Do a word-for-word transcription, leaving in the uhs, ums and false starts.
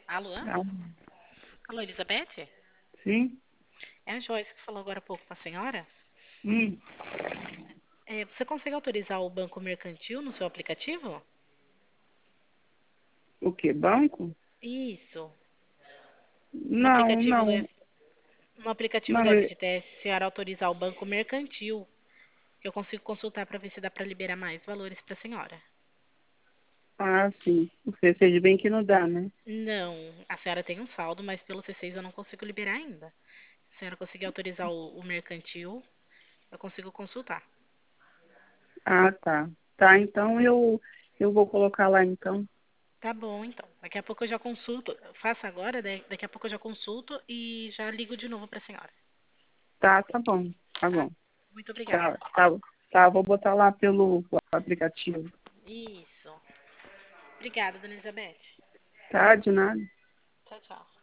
Alô? Ah, Alô, Elizabeth? sim? É a Joyce que falou agora há pouco com a senhora? Hum, É, você consegue autorizar o banco mercantil no seu aplicativo? o quê? Banco? Isso. No Não, aplicativo do, não, F- no aplicativo do não, é- F G T S, a senhora autorizar o banco mercantil, que eu consigo consultar para ver se dá para liberar mais valores para a senhora. ah, sim. O C C de bem que não dá, né? Não, a senhora tem um saldo, mas pelo C seis eu não consigo liberar ainda. Se a senhora conseguir autorizar o, o mercantil, eu consigo consultar. Ah, tá. Tá, então eu, eu vou colocar lá então. Tá bom, então. Daqui a pouco eu já consulto. Faça agora, da- daqui a pouco eu já consulto e já ligo de novo para a senhora. Tá, tá bom, tá Tá? bom. Muito obrigada. Tá, tá, tá, vou botar lá pelo aplicativo. Isso. Obrigada, dona Elizabeth. Tá, de nada. Tchau, tchau.